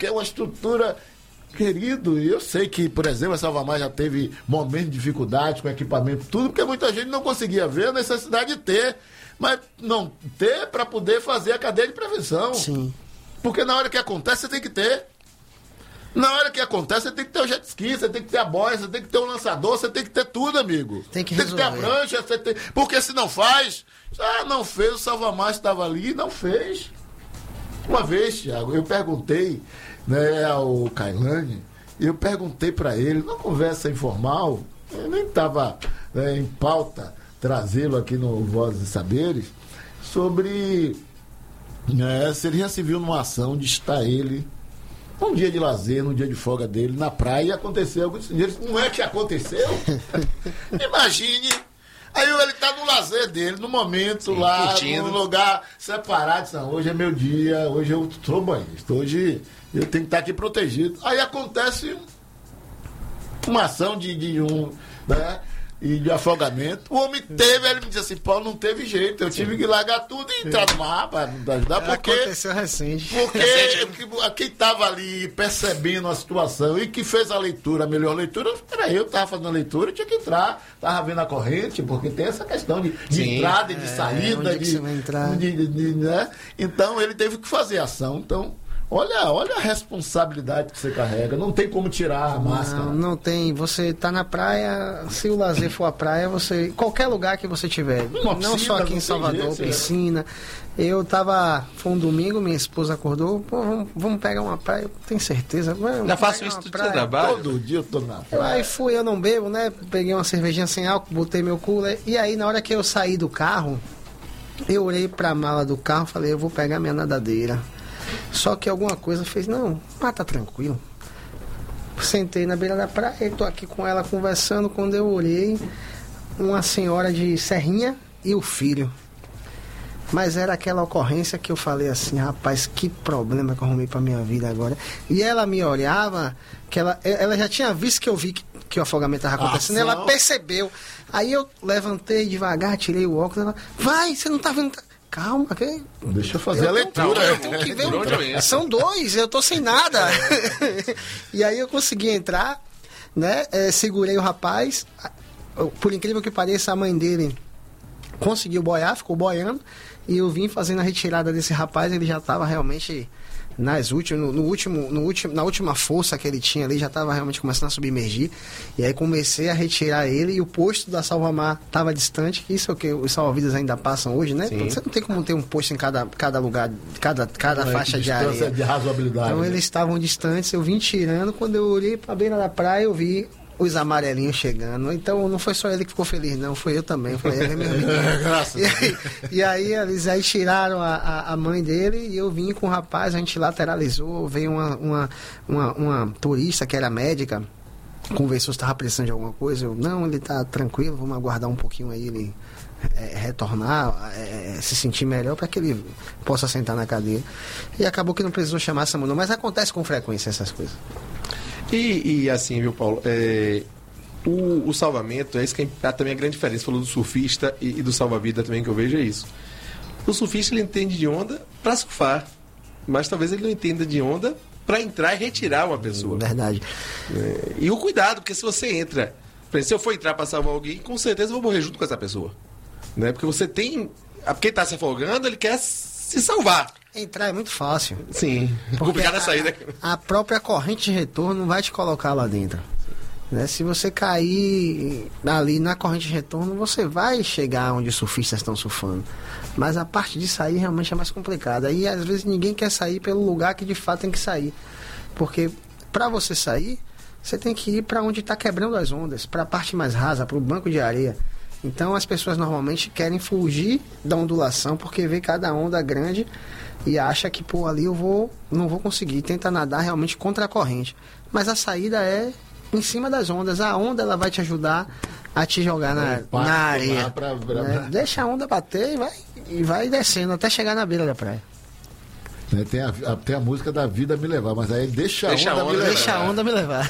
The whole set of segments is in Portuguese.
que é uma estrutura... Querido, eu sei que, por exemplo, a Salvamar já teve momentos de dificuldade com equipamento, tudo, porque muita gente não conseguia ver a necessidade de ter, mas não ter para poder fazer a cadeia de prevenção. Sim. Porque na hora que acontece, você tem que ter. Na hora que acontece, você tem que ter o jet ski, você tem que ter a boia, você tem que ter o lançador, você tem que ter tudo, amigo. Tem que ter a prancha, porque se não faz, não fez, o Salvamar estava ali, não fez. Uma vez, Thiago, eu perguntei, né, ao Cailane, eu perguntei para ele, numa conversa informal, eu nem estava, né, em pauta trazê-lo aqui no Vozes e Saberes, sobre, né, se ele já se viu numa ação de estar ele um dia de lazer, num dia de folga dele, na praia, e aconteceu algo assim. Ele, não é que aconteceu? Imagine. Aí ele tá no lazer dele, no momento, sim, lá, curtindo, num lugar separado. Não, hoje é meu dia, hoje eu sou banhista, hoje eu tenho que estar aqui protegido. Aí acontece uma ação de um, né, e de afogamento. O homem teve, ele me disse assim, Paulo, não teve jeito, eu tive que largar tudo e entrar no mar para ajudar, porque... Aconteceu recente. Porque quem estava ali percebendo a situação e que fez a leitura, a melhor leitura, era eu que estava fazendo a leitura, tinha que entrar, estava vendo a corrente, porque tem essa questão de entrada e de saída. Onde você vai entrar? Né? Então ele teve que fazer a ação, então... Olha a responsabilidade que você carrega. Não tem como tirar a máscara. Não tem. Você tá na praia, se o lazer for a praia, você... Qualquer lugar que você tiver. Não só aqui em Salvador, piscina. Eu tava... Foi um domingo, minha esposa acordou. Pô, vamos pegar uma praia. Eu tenho certeza. Já faço isso tudo no trabalho. Todo dia eu tô na praia. Aí fui, eu não bebo, né? Peguei uma cervejinha sem álcool, botei meu cooler. E aí, na hora que eu saí do carro, eu olhei pra mala do carro e falei, eu vou pegar minha nadadeira. Só que alguma coisa fez, não, mas tá tranquilo. Sentei na beira da praia, tô aqui com ela conversando, quando eu olhei, uma senhora de Serrinha e o filho. Mas era aquela ocorrência que eu falei assim, rapaz, que problema que eu arrumei pra minha vida agora. E ela me olhava, que ela já tinha visto que eu vi que o afogamento estava acontecendo, ela percebeu. Aí eu levantei devagar, tirei o óculos, ela, vai, você não tá vendo... Calma, que... Deixa eu fazer a leitura. Eu tenho que ver. São dois, eu tô sem nada. E aí eu consegui entrar, né? Segurei o rapaz. Por incrível que pareça, a mãe dele conseguiu boiar, ficou boiando. E eu vim fazendo a retirada desse rapaz. Ele já estava realmente na última força que ele tinha ali, já estava realmente começando a submergir. E aí comecei a retirar ele, e o posto da Salvamar estava distante, que isso é o que os salva-vidas ainda passam hoje, né? Sim. Você não tem como ter um posto em cada lugar, cada faixa de areia. De razoabilidade. Então eles estavam distantes, eu vim tirando, quando eu olhei para a beira da praia, eu vi os amarelinhos chegando. Então não foi só ele que ficou feliz, não, foi eu também. Foi ele, meu menino. E aí eles aí tiraram a mãe dele, e eu vim com o rapaz, a gente lateralizou, veio uma turista que era médica, conversou se estava precisando de alguma coisa. Eu, não, ele está tranquilo, vamos aguardar um pouquinho aí ele retornar, se sentir melhor para que ele possa sentar na cadeira. E acabou que não precisou chamar essa mulher, mas acontece com frequência essas coisas. E assim, viu, Paulo, o salvamento, é isso que é também a grande diferença. Você falou do surfista e do salva-vida também, que eu vejo é isso. O surfista, ele entende de onda para surfar, mas talvez ele não entenda de onda para entrar e retirar uma pessoa. Verdade. E o cuidado, porque se você entra, por exemplo, se eu for entrar para salvar alguém, com certeza eu vou morrer junto com essa pessoa, né? Porque você tem, quem está se afogando, ele quer se salvar. Entrar é muito fácil. Sim. Complicado a saída. A própria corrente de retorno vai te colocar lá dentro. Né? Se você cair ali na corrente de retorno, você vai chegar onde os surfistas estão surfando. Mas a parte de sair realmente é mais complicada. E às vezes ninguém quer sair pelo lugar que de fato tem que sair. Porque para você sair, você tem que ir para onde está quebrando as ondas, para a parte mais rasa, para o banco de areia. Então as pessoas normalmente querem fugir da ondulação, porque vê cada onda grande e acha que, pô, ali não vou conseguir. Tenta nadar realmente contra a corrente. Mas a saída é em cima das ondas. A onda, ela vai te ajudar a te jogar na areia. Deixa a onda bater e vai descendo até chegar na beira da praia. Tem a música da vida me levar, mas aí deixa a onda me levar.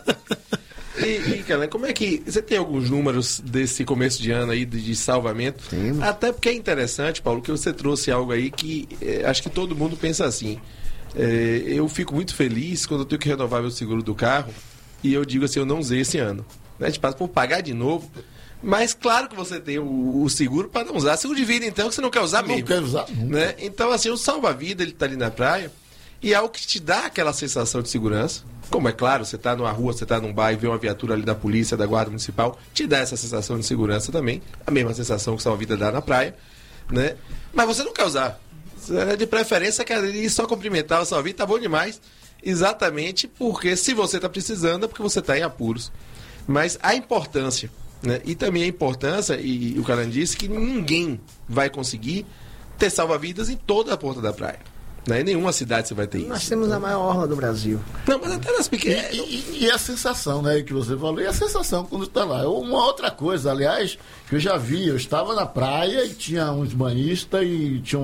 E Kellen, como é que... Você tem alguns números desse começo de ano aí de salvamento? Tem. Até porque é interessante, Paulo, que você trouxe algo aí que acho que todo mundo pensa assim. eu fico muito feliz quando eu tenho que renovar meu seguro do carro e eu digo assim, eu não usei esse ano. A gente passa por pagar de novo, mas claro que você tem o seguro para não usar. Seguro de vida, então, que você não quer usar mesmo. Não quer usar nunca. Né? Então, assim, o salva-vida, ele está ali na praia e é algo que te dá aquela sensação de segurança. Como é claro, você está numa rua, você está num bar e vê uma viatura ali da polícia, da guarda municipal, te dá essa sensação de segurança também, a mesma sensação que o salva-vida dá na praia, né? Mas você não quer usar. De preferência, quer ir só cumprimentar o salva-vida, tá bom demais, exatamente porque se você está precisando é porque você está em apuros. Mas a importância, né? E também a importância, e o Calan disse, que ninguém vai conseguir ter salva-vidas em toda a ponta da praia. Né? Em nenhuma cidade você vai ter isso. Nós temos a maior orla do Brasil. Não, mas até nas pequenas. E a sensação, né, que você falou, e a sensação quando está lá. Uma outra coisa, aliás, que eu já vi, eu estava na praia e tinha uns banhistas e tinha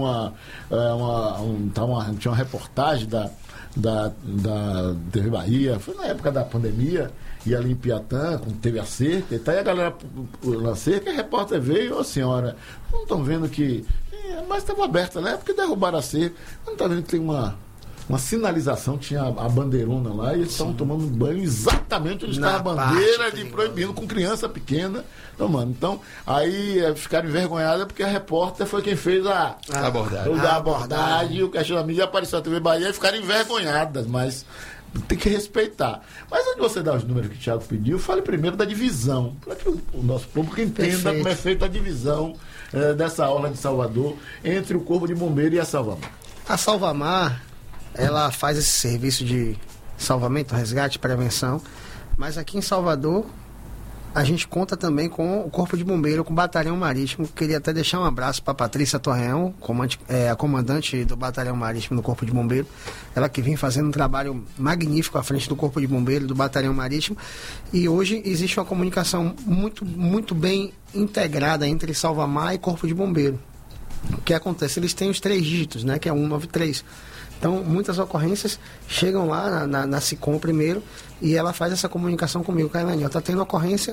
tinha uma reportagem da TV Bahia, foi na época da pandemia, e ali em Piatã, quando teve a cerca, e tá aí a galera na cerca, e a repórter veio, senhora, não estão vendo que... mas estava aberta, né? Porque derrubaram a cerca. Não está vendo que tem uma sinalização, tinha a bandeirona lá, e eles estavam tomando banho exatamente onde está a bandeira de proibindo, com criança pequena tomando. Então, aí ficaram envergonhadas porque a repórter foi quem fez a abordagem, o questionamento, e apareceu a TV Bahia e ficaram envergonhadas, mas tem que respeitar. Mas antes de você dar os números que o Thiago pediu, fale primeiro da divisão, para que o nosso público entenda como é feita a divisão dessa orla de Salvador entre o Corpo de Bombeiro e a Salvamar. A Salvamar, ela faz esse serviço de salvamento, resgate, prevenção, mas aqui em Salvador a gente conta também com o Corpo de Bombeiro, com o Batalhão Marítimo. Queria até deixar um abraço para Patrícia Torreão, a comandante do Batalhão Marítimo do Corpo de Bombeiro. Ela que vem fazendo um trabalho magnífico à frente do Corpo de Bombeiro, do Batalhão Marítimo. E hoje existe uma comunicação muito, muito bem integrada entre Salvamar e Corpo de Bombeiro. O que acontece? Eles têm os 3 dígitos, né, que é 193. Então, muitas ocorrências chegam lá na SICOM primeiro e ela faz essa comunicação comigo. Cailane, está tendo ocorrência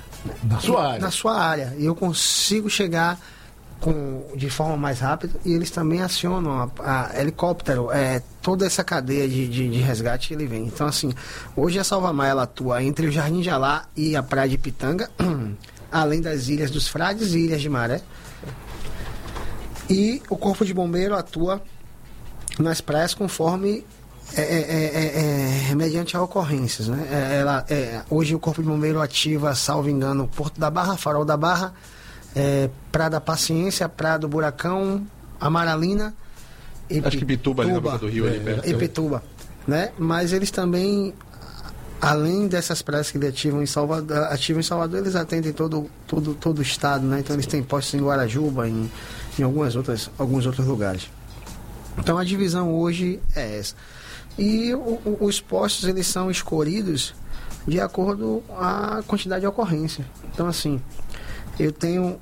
na sua área. E eu consigo chegar de forma mais rápida e eles também acionam a helicóptero, toda essa cadeia de resgate ele vem. Então, assim, hoje a Salvamar ela atua entre o Jardim de Alá e a Praia de Pitanga, além das Ilhas dos Frades e Ilhas de Maré. E o Corpo de Bombeiro atua nas praias conforme mediante a ocorrências, né? Hoje o Corpo de Bombeiro ativa, salvo engano, Porto da Barra, Farol da Barra, Praia da Paciência, Praia do Buracão, Amaralina, acho que Pituba, ali na boca do rio, ali perto. Pituba, né? Mas eles também, além dessas praias que eles ativam em Salvador, eles atendem todo o estado, né? Então eles têm postos em Guarajuba, em alguns outros lugares. Então a divisão hoje é essa. E os postos eles são escolhidos de acordo com a quantidade de ocorrência. Então assim, eu tenho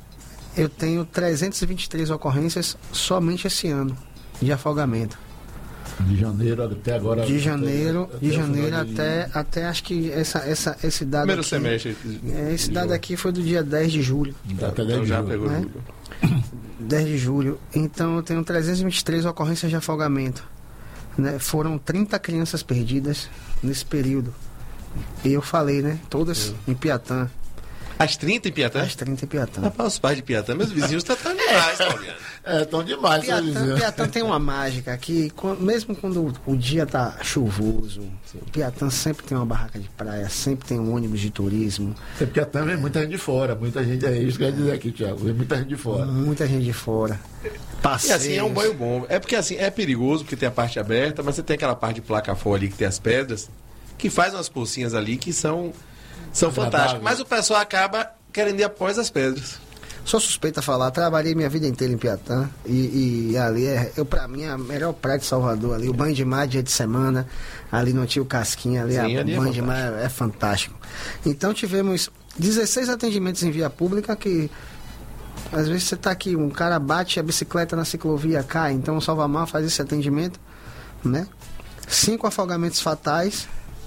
323 ocorrências somente esse ano de afagamento. De janeiro até agora. De janeiro até acho que esse dado. Primeiro aqui, semestre. Esse dado aqui foi do dia 10 de julho. Até 10 de já julho. pegou Né? julho. 10 de julho. Então eu tenho 323 ocorrências de afogamento. Né? Foram 30 crianças perdidas nesse período. E eu falei, né? Todas em Piatã. As 30 em Piatã? As 30 em Piatã. Rapaz, os pais de Piatã, meus vizinhos estão tão demais, Pauliano. Tão demais, Piatã tem uma mágica que, mesmo quando o dia tá chuvoso, Piatã sempre tem uma barraca de praia, sempre tem um ônibus de turismo. É porque Piatã vem muita gente de fora, muita gente, é isso que eu ia dizer aqui, Thiago, vem muita gente de fora. Muita gente de fora. E assim, é um banho bom. É porque assim, é perigoso porque tem a parte aberta, mas você tem aquela parte de placa-fora ali que tem as pedras, que faz umas pocinhas ali que são fantásticas. Mas o pessoal acaba querendo ir após as pedras. Sou suspeita a falar, trabalhei minha vida inteira em Piatã e ali pra mim a melhor praia de Salvador ali, o banho de mar dia de semana, ali no Tio Casquinha, ali, Sim, o banho de mar é fantástico. Então tivemos 16 atendimentos em via pública que às vezes você tá aqui, um cara bate a bicicleta na ciclovia, cai, então o Salvamar faz esse atendimento, né? 5 afogamentos fatais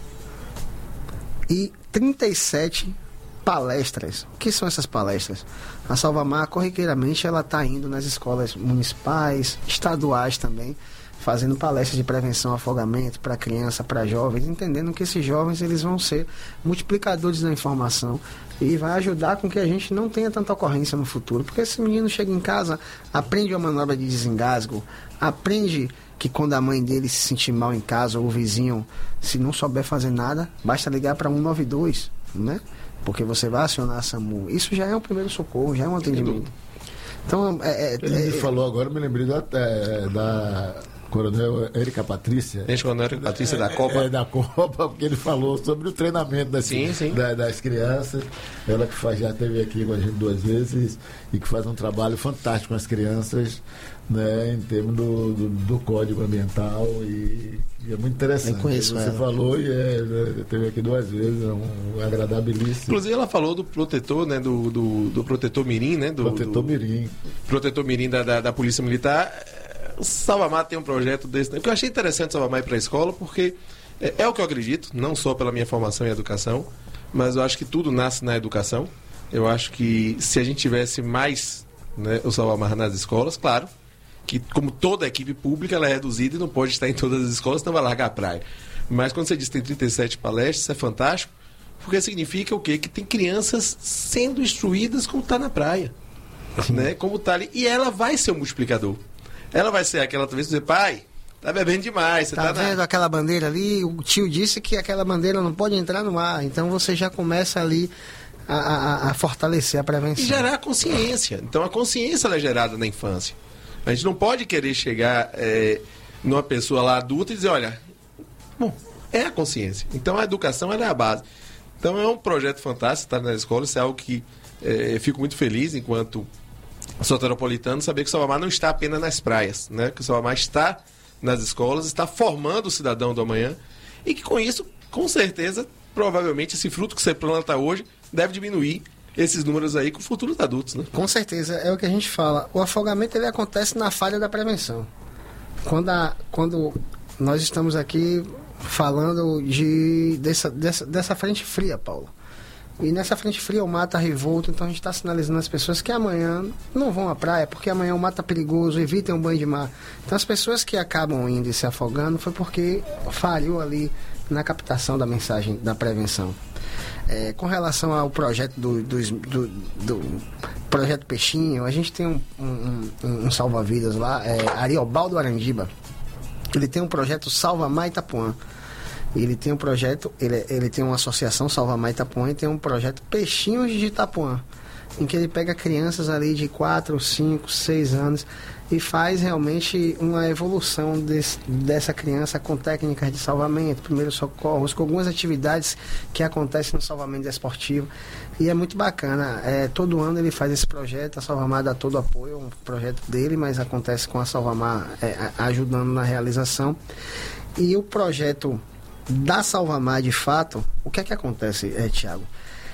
e 37 palestras. O que são essas palestras? A Salvamar, corriqueiramente, ela está indo nas escolas municipais, estaduais também, fazendo palestras de prevenção ao afogamento para criança, para jovens, entendendo que esses jovens eles vão ser multiplicadores da informação e vai ajudar com que a gente não tenha tanta ocorrência no futuro. Porque esse menino chega em casa, aprende uma manobra de desengasgo, aprende que quando a mãe dele se sentir mal em casa ou o vizinho, se não souber fazer nada, basta ligar para 192, né? Porque você vai acionar a SAMU. Isso já é um primeiro socorro, já é um atendimento. Então, ele falou agora, me lembrei da Coronel Érica Patrícia. Coronel Érica Patrícia da Copa. Da Copa, porque ele falou sobre o treinamento das crianças. Ela que já esteve aqui com a gente 2 vezes e que faz um trabalho fantástico com as crianças, né, em termos do código ambiental e é muito interessante. Eu conheço você ela. falou e esteve aqui 2 vezes, é agradabilíssimo. Inclusive ela falou do protetor, né, do protetor mirim, né, Mirim. Protetor mirim da Polícia Militar. O Salvamar tem um projeto desse, né? Porque eu achei interessante o Salvamar ir para a escola, porque é o que eu acredito, não só pela minha formação em educação, mas eu acho que tudo nasce na educação. Eu acho que se a gente tivesse mais, né, o Salvamar nas escolas, claro, que como toda equipe pública ela é reduzida e não pode estar em todas as escolas, senão vai largar a praia. Mas quando você diz que tem 37 palestras, isso é fantástico, porque significa o quê? Que tem crianças sendo instruídas como está na praia, né? Como está ali, e ela vai ser um multiplicador. Ela vai ser aquela, talvez, dizer, pai, tá bebendo demais. Você tá vendo aquela bandeira ali? O tio disse que aquela bandeira não pode entrar no mar. Então você já começa ali a fortalecer a prevenção. E gerar consciência. Então a consciência ela é gerada na infância. A gente não pode querer chegar numa pessoa lá adulta e dizer, olha, bom, é a consciência. Então a educação ela é a base. Então é um projeto fantástico estar na escola. Isso é algo que fico muito feliz enquanto soteropolitano, saber que o Salvamar não está apenas nas praias, né? Que o Salvamar está nas escolas, está formando o cidadão do amanhã e que com isso, com certeza, provavelmente esse fruto que você planta hoje deve diminuir esses números aí com futuros adultos, né? Com certeza, é o que a gente fala. O afogamento ele acontece na falha da prevenção. Quando nós estamos aqui falando dessa frente fria, Paulo. E nessa frente fria o mar está revolto, então a gente está sinalizando às pessoas que amanhã não vão à praia, porque amanhã o mar está perigoso, evitem um banho de mar. Então as pessoas que acabam indo e se afogando foi porque falhou ali na captação da mensagem da prevenção. Com relação ao projeto do Projeto Peixinho, a gente tem um salva-vidas lá, Ariobaldo Arandiba. Ele tem um projeto Salvamar Itapuã. Ele tem um projeto, ele tem uma associação Salvamar Itapuã e tem um projeto Peixinhos de Itapuã, em que ele pega crianças ali de 4, 5, 6 anos e faz realmente uma evolução dessa criança com técnicas de salvamento, primeiros socorros, com algumas atividades que acontecem no salvamento esportivo. E é muito bacana. Todo ano ele faz esse projeto, a Salvamar dá todo o apoio, é um projeto dele, mas acontece com a Salvamar ajudando na realização. E o projeto da Salvamar, de fato, o que é que acontece, Tiago?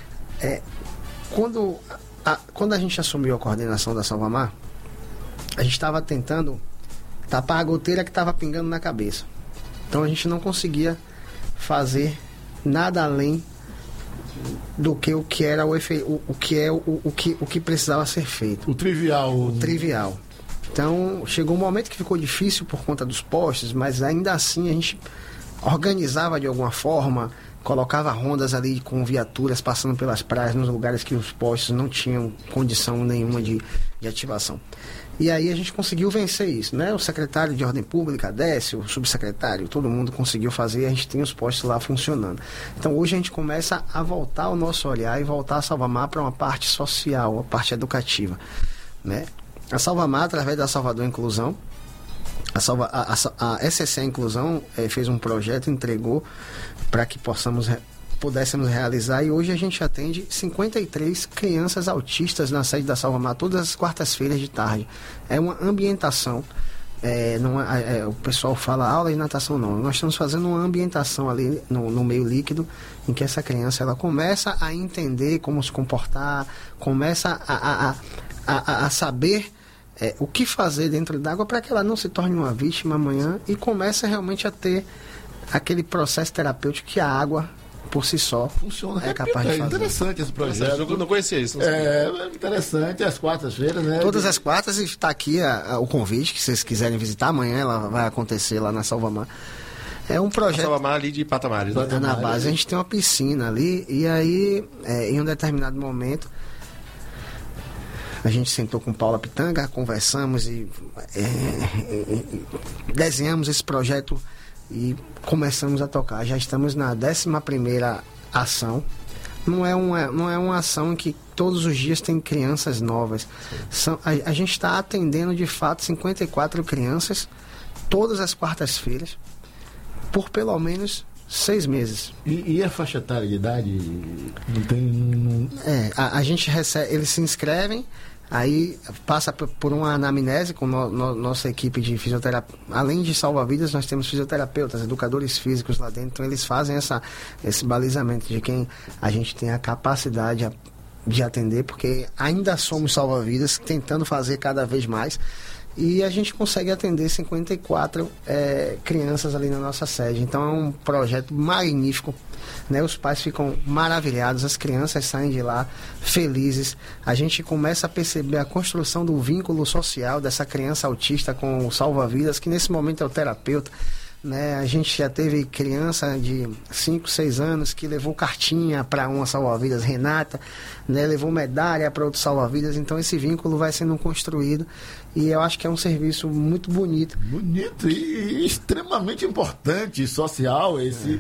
Quando a gente assumiu a coordenação da Salvamar, a gente estava tentando tapar a goteira que estava pingando na cabeça. Então a gente não conseguia fazer nada além do que o que era o que precisava ser feito. O trivial. O trivial. Então chegou um momento que ficou difícil por conta dos postes, mas ainda assim a gente organizava de alguma forma, colocava rondas ali com viaturas passando pelas praias nos lugares que os postes não tinham condição nenhuma de ativação. E aí a gente conseguiu vencer isso, né? O secretário de Ordem Pública, Décio, o subsecretário, todo mundo conseguiu fazer e a gente tem os postes lá funcionando. Então hoje a gente começa a voltar o nosso olhar e voltar a Salvamar para uma parte social, a parte educativa, né? A Salvamar, através da Salvador Inclusão, a SCC Inclusão fez um projeto, entregou para que pudéssemos realizar, e hoje a gente atende 53 crianças autistas na sede da Salvamar, todas as quartas-feiras de tarde. É uma ambientação, o pessoal fala aula de natação, não. Nós estamos fazendo uma ambientação ali no meio líquido, em que essa criança ela começa a entender como se comportar, começa a saber o que fazer dentro d'água para que ela não se torne uma vítima amanhã e comece realmente a ter aquele processo terapêutico que a água por si só, Funciona. é capaz de fazer. Interessante esse projeto. Eu não conhecia isso. Não sabia. É interessante, às quartas-feiras, né? Todas as quartas está aqui o convite, que vocês quiserem visitar. Amanhã ela vai acontecer lá na Salvamar. É um projeto. Salvamar ali de Patamares, né? Na base a gente tem uma piscina ali, e aí, em um determinado momento, a gente sentou com Paula Pitanga, conversamos e desenhamos esse projeto e começamos a tocar. Já estamos na 11ª ação. Não é uma ação em que todos os dias tem crianças novas. A gente está atendendo, de fato, 54 crianças, todas as quartas-feiras, por pelo menos 6 meses. E a faixa etária de idade? Não tem... A gente recebe, eles se inscrevem, aí passa por uma anamnese com nossa equipe de fisioterapia. Além de salva-vidas, nós temos fisioterapeutas, educadores físicos lá dentro, então eles fazem esse balizamento de quem a gente tem a capacidade de atender, porque ainda somos salva-vidas, tentando fazer cada vez mais. E a gente consegue atender 54 crianças ali na nossa sede. Então é um projeto magnífico, né? Os pais ficam maravilhados, as crianças saem de lá felizes. A gente começa a perceber a construção do vínculo social dessa criança autista com o salva-vidas, que nesse momento é o terapeuta. Né? A gente já teve criança de 5, 6 anos que levou cartinha para uma salva-vidas, Renata, né? Levou medalha para outro salva-vidas. Então esse vínculo vai sendo construído e eu acho que é um serviço muito bonito. Bonito e extremamente importante, social,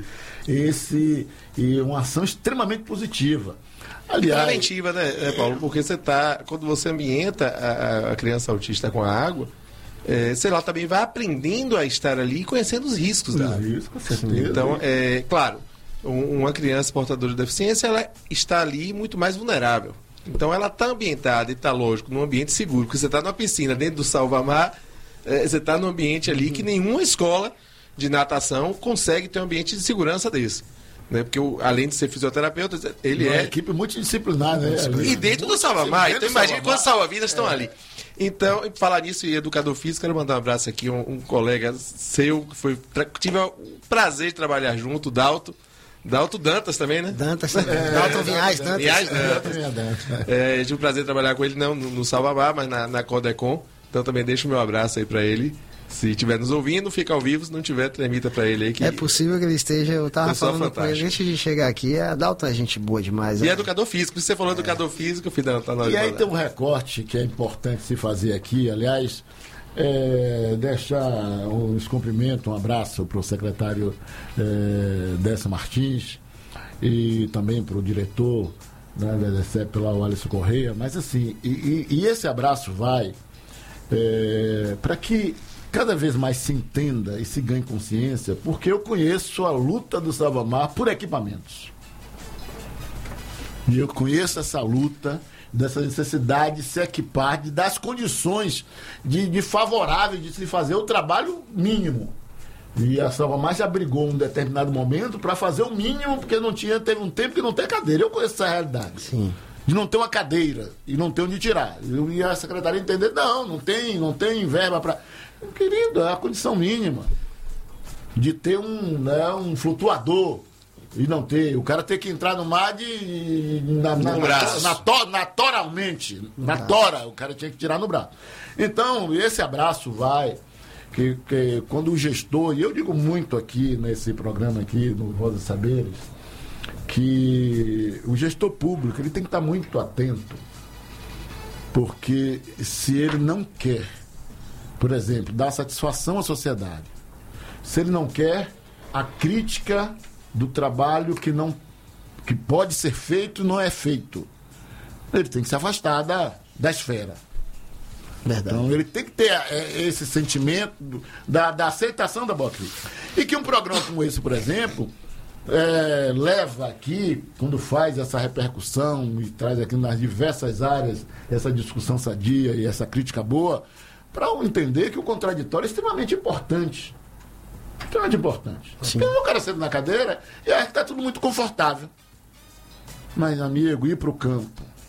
e uma ação extremamente positiva. Aliás, preventiva, né, Paulo? Porque quando você ambienta a criança autista com a água, sei lá, também vai aprendendo a estar ali e conhecendo os riscos da água. Com certeza. Então, claro, uma criança portadora de deficiência, ela está ali muito mais vulnerável. Então, ela está ambientada e está, lógico, num ambiente seguro. Porque você está numa piscina dentro do Salvamar, você está num ambiente ali que nenhuma escola de natação consegue ter um ambiente de segurança desse. Né? Porque, além de ser fisioterapeuta, ele é... uma equipe multidisciplinar, né? E dentro do Salvamar. Então, imagine quantos salva-vidas estão ali. Então, falar nisso e educador físico, quero mandar um abraço aqui, um colega seu, que tive o prazer de trabalhar junto, Dalto Dantas também, né? Dalto Vinhais Dantas. Tive o prazer de trabalhar com ele, não no Salvamar, mas na Codecon. Então também deixo o meu abraço aí pra ele. Se estiver nos ouvindo, fica ao vivo. Se não tiver, transmita pra ele aí. Que é possível que ele esteja. Eu tava falando fantástico. com ele antes de chegar aqui. A Dalton é gente boa demais. E é educador físico. Se você falou educador físico, Fidel, tá na hora. E aí tem um recorte que é importante se fazer aqui. Aliás, deixar um cumprimento, um abraço para o secretário Décio Martins e também para o diretor da DCEP, lá, o Alisson Correia. Mas assim, e esse abraço vai para que cada vez mais se entenda e se ganhe consciência, porque eu conheço a luta do Salvamar por equipamentos. E eu conheço essa luta, dessa necessidade de se equipar, de dar as condições de favoráveis de se fazer o trabalho mínimo. E a Salvamar já brigou em um determinado momento para fazer o mínimo, porque teve um tempo que não tem cadeira. Eu conheço essa realidade. Sim. De não ter uma cadeira e não ter onde tirar. E a secretaria entender, não tem verba para... Querido, é a condição mínima de ter um flutuador e não ter. O cara tem que entrar no mar naturalmente. Na tora, o cara tinha que tirar no braço. Então, esse abraço vai... Que quando o gestor, e eu digo muito aqui nesse programa aqui, no Voz dos Saberes, que o gestor público ele tem que estar muito atento, porque se ele não quer, por exemplo, dar satisfação à sociedade, se ele não quer a crítica do trabalho que pode ser feito e não é feito, ele tem que se afastar da esfera. Verdade. Então ele tem que ter esse sentimento da aceitação da boa crítica. E que um programa como esse, por exemplo, leva aqui, quando faz essa repercussão e traz aqui nas diversas áreas essa discussão sadia e essa crítica boa, para entender que o contraditório é extremamente importante. Extremamente importante. Sim. Porque o cara sendo na cadeira, e acha que está tudo muito confortável. Mas, amigo, ir para o campo,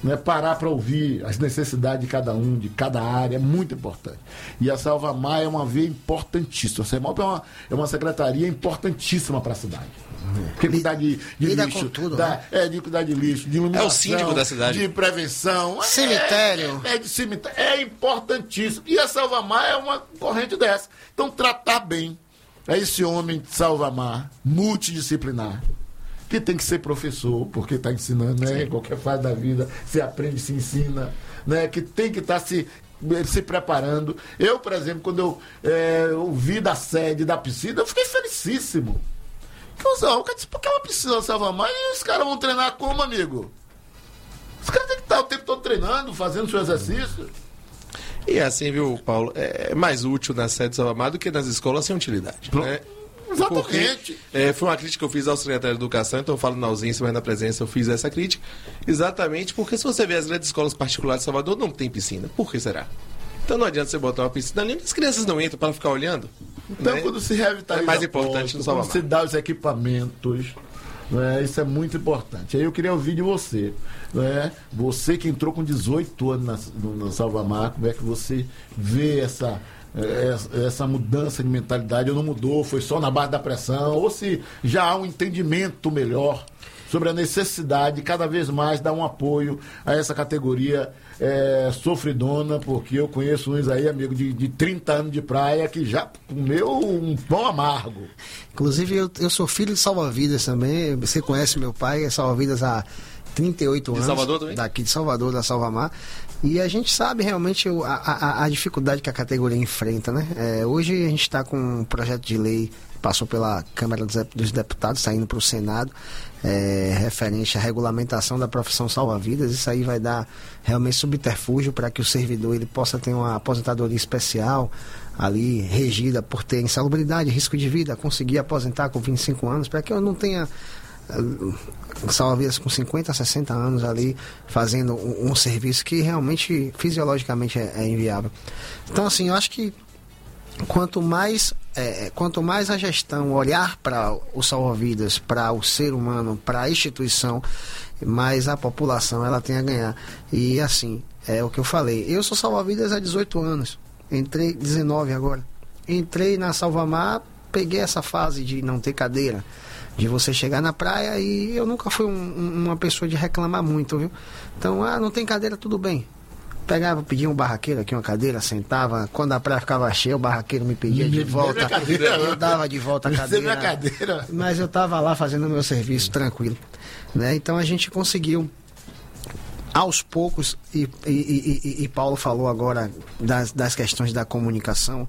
né, parar para ouvir as necessidades de cada um, de cada área, é muito importante. E a Salvamar é uma via importantíssima. A CEMOP é uma secretaria importantíssima para a cidade. Porque cuidar de lixo, tudo, de cuidar de lixo, de iluminação, é o síndico da cidade, de prevenção, cemitério. De cemitério, é importantíssimo. E a Salvamar é uma corrente dessa. Então, tratar bem esse homem de Salvamar, multidisciplinar, que tem que ser professor, porque está ensinando, né? Em qualquer fase da vida, se aprende, se ensina, né? Que tem que estar se preparando. Eu, por exemplo, quando eu vi da sede da piscina, eu fiquei felicíssimo. O cara disse, por que uma piscina Salvamar? E os caras vão treinar como, amigo? Os caras têm que estar o tempo todo treinando, fazendo seu exercício. E assim, viu, Paulo, é mais útil na sede de Salvamar do que nas escolas sem utilidade, né? Exatamente. Porque, foi uma crítica que eu fiz ao secretário de Educação, então eu falo na ausência, mas na presença eu fiz essa crítica, exatamente porque se você vê as grandes escolas particulares de Salvador, não tem piscina. Por que será? Então não adianta você botar uma piscina ali, as crianças não entram para ficar olhando. Então, né? quando se revitaliza, é mais importante no Salvamar. Quando se dá os equipamentos, né? Isso é muito importante. Aí eu queria ouvir de você, né? Você que entrou com 18 anos no Salvamar, como é que você vê essa mudança de mentalidade? Ou não mudou, foi só na base da pressão, ou se já há um entendimento melhor sobre a necessidade de cada vez mais dar um apoio a essa categoria sofridona, porque eu conheço uns aí, amigo, de 30 anos de praia que já comeu um pão amargo. Inclusive, eu sou filho de salva-vidas também. Você conhece meu pai, é salva-vidas há 38 anos. De Salvador também? Daqui de Salvador, da Salvamar. E a gente sabe realmente a dificuldade que a categoria enfrenta, né? Hoje a gente está com um projeto de lei, passou pela Câmara dos Deputados, está indo para o Senado, referente à regulamentação da profissão salva-vidas. Isso aí vai dar realmente subterfúgio para que o servidor ele possa ter uma aposentadoria especial ali, regida por ter insalubridade, risco de vida, conseguir aposentar com 25 anos, para que eu não tenha salva-vidas com 50, 60 anos ali fazendo um serviço que realmente fisiologicamente é inviável. Então, assim, eu acho que quanto mais a gestão olhar para o salva-vidas, para o ser humano, para a instituição, mais a população ela tem a ganhar. E assim, é o que eu falei, eu sou salva-vidas há 18 anos, entrei 19 agora, entrei na Salvamar, peguei essa fase de não ter cadeira, de você chegar na praia, e eu nunca fui uma pessoa de reclamar muito, viu? Então, não tem cadeira, tudo bem. Pegava, pedia um barraqueiro aqui, uma cadeira, sentava. Quando a praia ficava cheia, o barraqueiro me pedia de volta. Eu dava de volta a cadeira. Mas eu estava lá fazendo o meu serviço tranquilo, né? Então a gente conseguiu, aos poucos, e Paulo falou agora das questões da comunicação.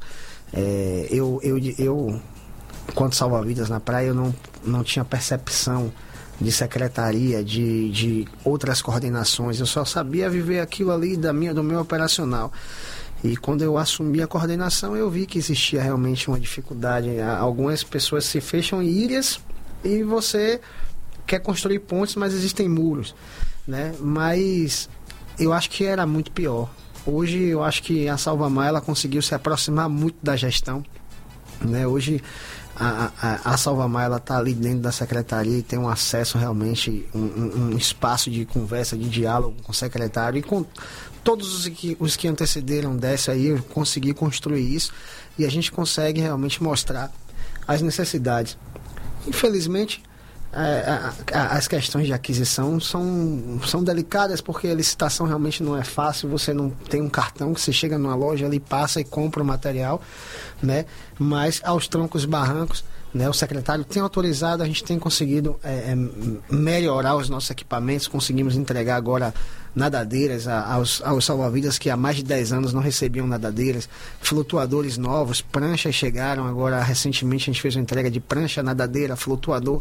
Eu quanto salva-vidas na praia, eu não tinha percepção de secretaria, de outras coordenações. Eu só sabia viver aquilo ali do meu operacional. E quando eu assumi a coordenação, eu vi que existia realmente uma dificuldade. Algumas pessoas se fecham em ilhas e você quer construir pontes, mas existem muros, né? Mas eu acho que era muito pior. Hoje eu acho que a Salvamar ela conseguiu se aproximar muito da gestão, né? Hoje a Salvamar ela está ali dentro da secretaria e tem um acesso realmente, um espaço de conversa, de diálogo com o secretário, e com todos os que antecederam dessa aí, eu consegui construir isso e a gente consegue realmente mostrar as necessidades. Infelizmente, as questões de aquisição são delicadas, porque a licitação realmente não é fácil. Você não tem um cartão que você chega numa loja ali, passa e compra o material, né? Mas aos trancos e barrancos, né, o secretário tem autorizado, a gente tem conseguido melhorar os nossos equipamentos. Conseguimos entregar agora nadadeiras aos salva-vidas que há mais de 10 anos não recebiam nadadeiras, flutuadores novos, pranchas chegaram agora recentemente, a gente fez uma entrega de prancha, nadadeira, flutuador.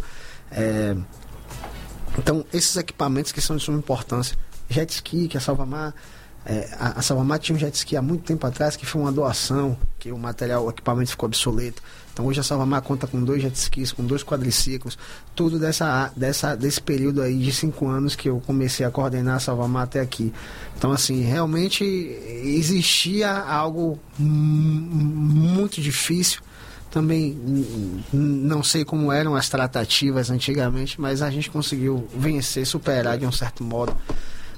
Então, esses equipamentos que são de suma importância, jet ski, que a Salvamar tinha um jet ski há muito tempo atrás, que foi uma doação, que o equipamento ficou obsoleto. Então hoje a Salvamar conta com 2 jet skis, com 2 quadriciclos, tudo desse período aí de 5 anos que eu comecei a coordenar a Salvamar até aqui. Então, assim, realmente existia algo muito difícil. Também não sei como eram as tratativas antigamente, mas a gente conseguiu vencer, superar de um certo modo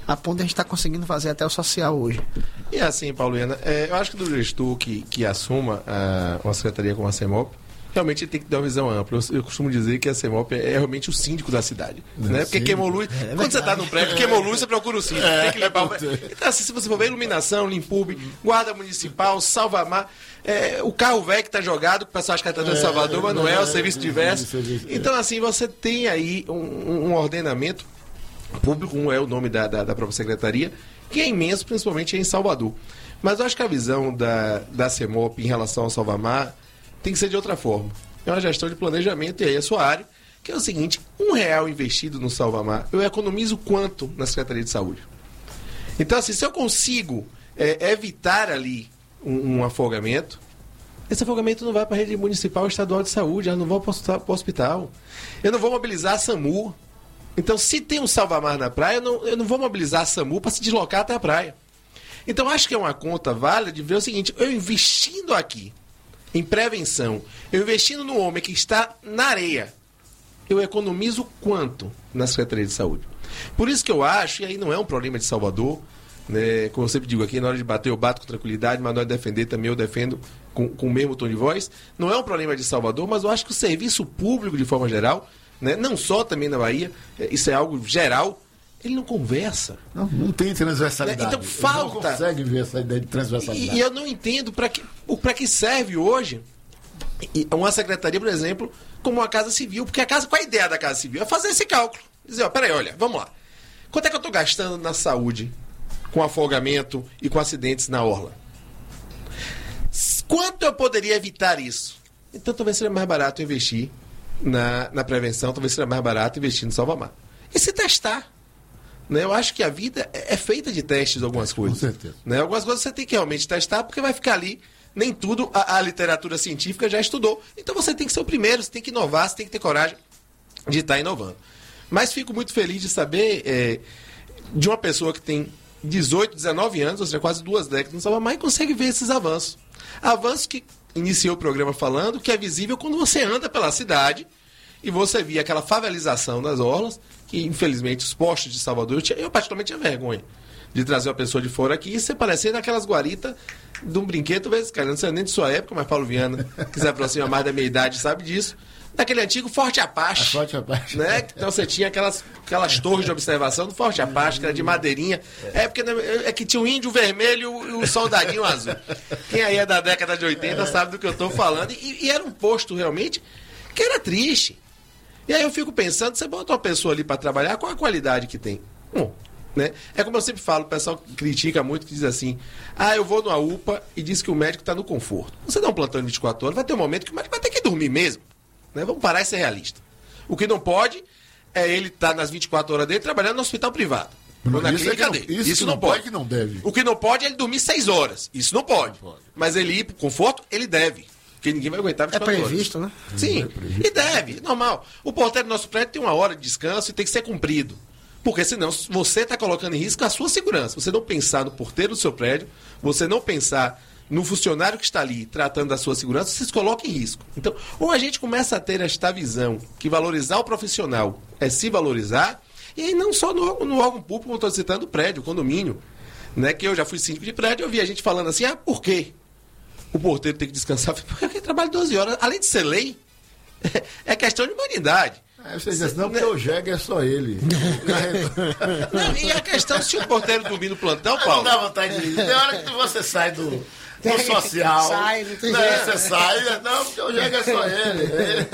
a ponto de a gente está conseguindo fazer até o social hoje. E assim, Paulo Viana, eu acho que do gestor que assuma uma secretaria como a CEMOP, realmente ele tem que dar uma visão ampla. Eu costumo dizer que a CEMOP é realmente o síndico da cidade. Né? Porque queimou luz. Quando você está no prédio, queimou luz, você procura o síndico. Tem que levar Então, assim, se você for ver iluminação, Limpub, Guarda Municipal, Salvamar, o carro velho que está jogado, que o pessoal acha que está dando Salvador, mas não é, o serviço diverso. Então, assim, você tem aí um ordenamento público, como é o nome da própria secretaria, que é imenso, principalmente em Salvador. Mas eu acho que a visão da CEMOP em relação ao Salvamar tem que ser de outra forma. É uma gestão de planejamento, e aí a sua área, que é o seguinte: R$1 investido no Salvamar, eu economizo quanto na Secretaria de Saúde? Então, assim, se eu consigo evitar ali um afogamento, esse afogamento não vai para a rede municipal ou estadual de saúde, eu não vou para o hospital. Eu não vou mobilizar a SAMU. Então, se tem um Salvamar na praia, eu não vou mobilizar a SAMU para se deslocar até a praia. Então, acho que é uma conta válida de ver o seguinte: eu investindo aqui em prevenção, eu investindo no homem que está na areia, eu economizo quanto na Secretaria de Saúde? Por isso que eu acho, e aí não é um problema de Salvador, né, como eu sempre digo aqui, na hora de bater eu bato com tranquilidade, mas na hora de defender também eu defendo com o mesmo tom de voz, não é um problema de Salvador, mas eu acho que o serviço público, de forma geral, né, não só também na Bahia, isso é algo geral, ele não conversa. Não tem transversalidade. Então falta. Ele não consegue ver essa ideia de transversalidade. E eu não entendo para que serve hoje uma secretaria, por exemplo, como uma Casa Civil. Porque qual a ideia da Casa Civil? É fazer esse cálculo. Dizer, peraí, olha, vamos lá. Quanto é que eu estou gastando na saúde com afogamento e com acidentes na orla? Quanto eu poderia evitar isso? Então talvez seja mais barato investir na prevenção, talvez seja mais barato investir no Salvamar. E se testar. Né? Eu acho que a vida é feita de testes, algumas coisas. Com certeza. Né? Algumas coisas você tem que realmente testar, porque vai ficar ali. Nem tudo a literatura científica já estudou. Então você tem que ser o primeiro, você tem que inovar, você tem que ter coragem de estar inovando. Mas fico muito feliz de saber de uma pessoa que tem 18, 19 anos, ou seja, quase 2 décadas no Salvamar, e consegue ver esses avanços. Avanços que iniciou o programa falando, que é visível quando você anda pela cidade e você via aquela favelização das orlas, que infelizmente os postos de Salvador, eu particularmente tinha vergonha de trazer uma pessoa de fora aqui e você parecer naquelas guaritas de um brinquedo, cara, não sei nem de sua época, mas Paulo Viana, que se aproxima mais da minha idade, sabe disso, daquele antigo Forte Apache. Forte Apache. Né? Então você tinha aquelas torres de observação do Forte Apache, que era de madeirinha. Porque que tinha o índio vermelho e o soldadinho azul. Quem aí é da década de 80 sabe do que eu estou falando. E era um posto realmente que era triste. E aí eu fico pensando, você bota uma pessoa ali para trabalhar, qual a qualidade que tem? Né? É como eu sempre falo, o pessoal critica muito, que diz assim, eu vou numa UPA e diz que o médico está no conforto. Você dá um plantão de 24 horas, vai ter um momento que o médico vai ter que dormir mesmo. Né? Vamos parar e ser realista. O que não pode é ele estar nas 24 horas dele trabalhando no hospital privado. Ou na clínica dele. Isso não pode, que não deve. O que não pode é ele dormir 6 horas. Isso não pode. Mas ele ir para o conforto, ele deve. Porque ninguém vai aguentar 24 horas. É previsto, né? Sim, e deve, normal. O porteiro do nosso prédio tem 1 hora de descanso e tem que ser cumprido. Porque senão você está colocando em risco a sua segurança. Você não pensar no porteiro do seu prédio, você não pensar no funcionário que está ali tratando da sua segurança, você se coloca em risco. Então, ou a gente começa a ter esta visão que valorizar o profissional é se valorizar, e aí não só no órgão público, como estou citando, o prédio, o condomínio, né, que eu já fui síndico de prédio, eu vi a gente falando assim, por quê? O porteiro tem que descansar, porque ele trabalha 12 horas. Além de ser lei, é questão de humanidade. Você diz assim, não, porque o jegue é só ele. Não, e a questão, se o porteiro dormir no plantão, Paulo... Não dá vontade de ir. Tem hora que você sai do social. Você sai, não, porque o jegue é só ele.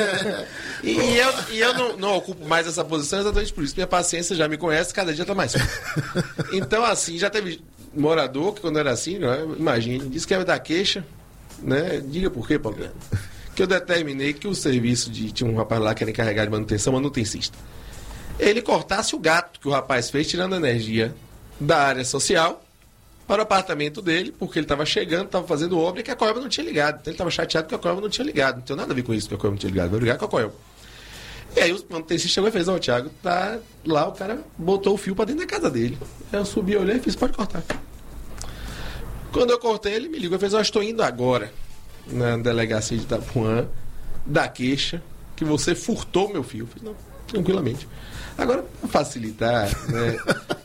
E eu não ocupo mais essa posição exatamente por isso. Minha paciência já me conhece, cada dia está mais forte. Então, assim, já teve morador que quando era assim, imagine, disse que ia me dar queixa, né? Diga por quê, Paulo? Que eu determinei que o serviço tinha um rapaz lá que era encarregado de manutenção, manutencista. Ele cortasse o gato que o rapaz fez, tirando energia da área social para o apartamento dele, porque ele estava chegando, estava fazendo obra e que a Coelba não tinha ligado. Então ele estava chateado que a Coelba não tinha ligado. Não tem nada a ver com isso que a Coelba não tinha ligado. Vai ligar com a Coelba. E aí o manutencista chegou e fez, Thiago, tá lá, o cara botou o fio para dentro da casa dele. Eu subi, olhei e fiz, pode cortar. Quando eu cortei, ele me ligou e fez, estou indo agora na delegacia de Itapuã, da queixa, que você furtou meu fio. Eu falei, não, tranquilamente. Agora, para facilitar, né,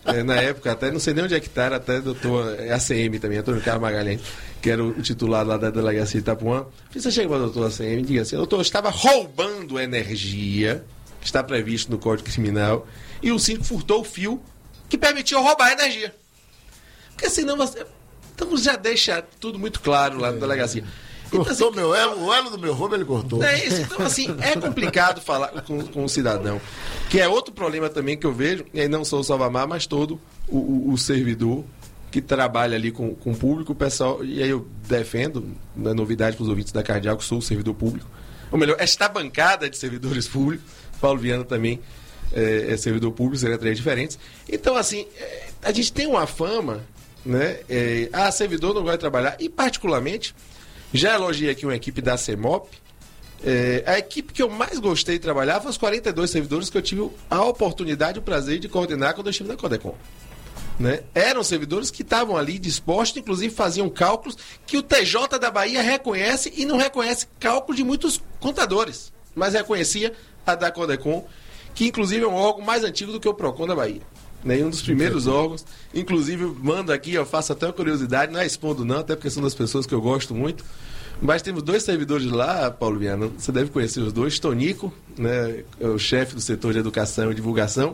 Na época, até não sei nem onde é que está, até doutor ACM também, Antônio Carlos Magalhães, que era o titular lá da delegacia de Itapuã. Você chega para o doutor ACM e diga assim: doutor, eu estava roubando energia, que está previsto no Código Criminal, e o síndico furtou o fio que permitiu roubar a energia. Porque senão você... Então já deixa tudo muito claro lá na delegacia. Cortou então, assim, meu elo, o elo do meu roubo ele cortou. É isso. Então, assim, é complicado falar com o cidadão. Que é outro problema também que eu vejo, e aí não só o Salvamar, mas todo o servidor que trabalha ali com o público, o pessoal, e aí eu defendo, na novidade para os ouvintes da Cardeal, que sou o servidor público. Ou melhor, esta bancada de servidores públicos, Paulo Viana também é servidor público, secretarias diferentes. Então, assim, a gente tem uma fama, né? Servidor não gosta de trabalhar, e particularmente, já elogiei aqui uma equipe da CEMOP, a equipe que eu mais gostei de trabalhar foi os 42 servidores que eu tive a oportunidade e o prazer de coordenar quando eu estive na Codecom. Né? Eram servidores que estavam ali dispostos, inclusive faziam cálculos que o TJ da Bahia reconhece e não reconhece cálculo de muitos contadores, mas reconhecia a da Codecom, que inclusive é um órgão mais antigo do que o PROCON da Bahia. Né? Um dos primeiros órgãos, inclusive mando aqui, eu faço até uma curiosidade, não é expondo não, até porque são das pessoas que eu gosto muito, mas temos 2 servidores lá, Paulo Viana, você deve conhecer os 2, Tonico, né, é o chefe do setor de educação e divulgação,